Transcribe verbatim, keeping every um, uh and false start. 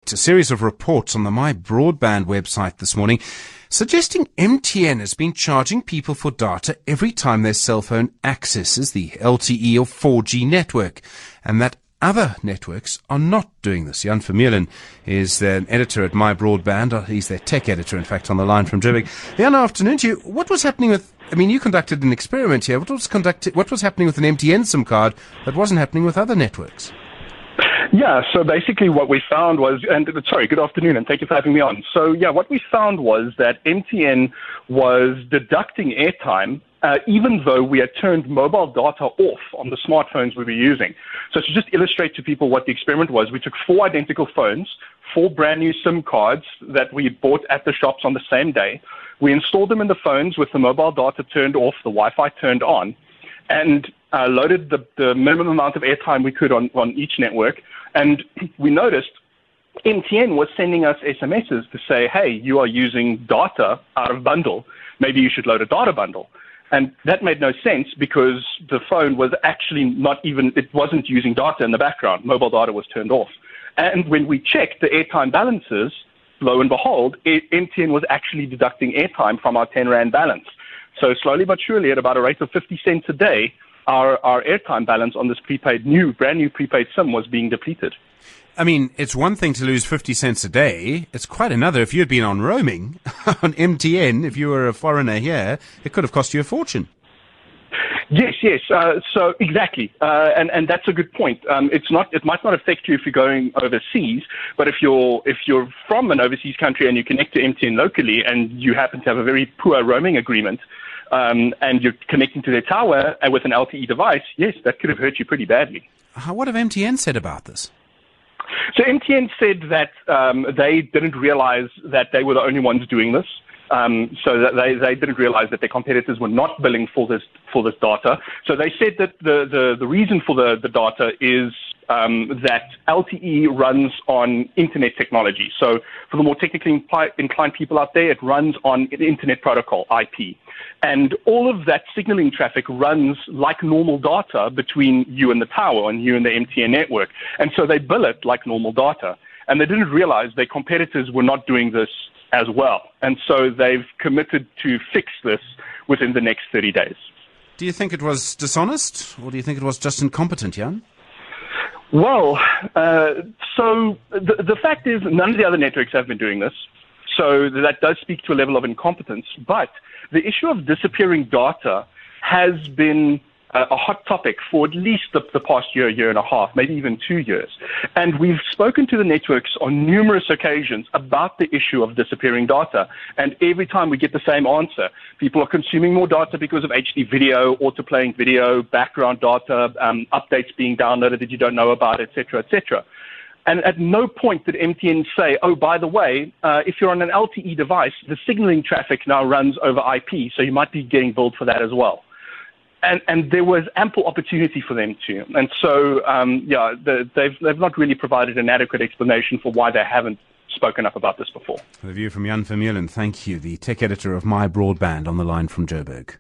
A series of reports on the My Broadband website this morning suggesting M T N has been charging people for data every time their cell phone accesses the L T E or four G network, and that other networks are not doing this. Jan Vermeulen is an editor at My Broadband. He's their tech editor, in fact, on the line from Joburg. Jan, afternoon to you. What was happening with, I mean, you conducted an experiment here. What was conducted, what was happening with an M T N SIM card that wasn't happening with other networks? Yeah, so basically what we found was, and sorry, good afternoon, and thank you for having me on. So yeah, what we found was that M T N was deducting airtime uh, even though we had turned mobile data off on the smartphones we were using. So to just illustrate to people what the experiment was, we took four identical phones, four brand new SIM cards that we bought at the shops on the same day. We installed them in the phones with the mobile data turned off, the Wi-Fi turned on, and uh, loaded the, the minimum amount of airtime we could on, on each network. And we noticed M T N was sending us S M Ses to say, hey, you are using data out of bundle. Maybe you should load a data bundle. And that made no sense because the phone was actually not even, it wasn't using data in the background. Mobile data was turned off. And when we checked the airtime balances, lo and behold, M T N was actually deducting airtime from our ten rand balance. So slowly but surely, at about a rate of fifty cents a day, our, our airtime balance on this prepaid, new, brand new prepaid SIM was being depleted. I mean, it's one thing to lose fifty cents a day. It's quite another if you had been on roaming on M T N, if you were a foreigner here, it could have cost you a fortune. Yes, yes. Uh, so exactly, uh, and and that's a good point. Um, it's not. It might not affect you if you're going overseas, but if you're if you're from an overseas country and you connect to M T N locally, and you happen to have a very poor roaming agreement, um, and you're connecting to their tower and with an L T E device, yes, that could have hurt you pretty badly. How, what have M T N said about this? So M T N said that um, they didn't realize that they were the only ones doing this. Um, so that they, they didn't realize that their competitors were not billing for this for this data. So they said that the, the, the reason for the, the data is um, that L T E runs on internet technology. So for the more technically inclined people out there, it runs on the internet protocol, I P. And all of that signaling traffic runs like normal data between you and the tower and you and the M T N network. And so they bill it like normal data. And they didn't realize their competitors were not doing this as well. And so they've committed to fix this within the next thirty days. Do you think it was dishonest, or do you think it was just incompetent, Jan? Well, uh, so the, the fact is none of the other networks have been doing this. So that does speak to a level of incompetence. But the issue of disappearing data has been a, a hot topic for at least the, the past year, year and a half, maybe even two years. And we've spoken to the networks on numerous occasions about the issue of disappearing data. And every time we get the same answer. People are consuming more data because of H D video, auto-playing video, background data, um, updates being downloaded that you don't know about, et cetera, et cetera. And at no point did M T N say, oh, by the way, uh, if you're on an L T E device, the signaling traffic now runs over I P, so you might be getting billed for that as well. And, and there was ample opportunity for them to. And so, um, yeah, the, they've, they've not really provided an adequate explanation for why they haven't spoken up about this before. The view from Jan Vermeulen. Thank you, the tech editor of My Broadband, on the line from Joburg.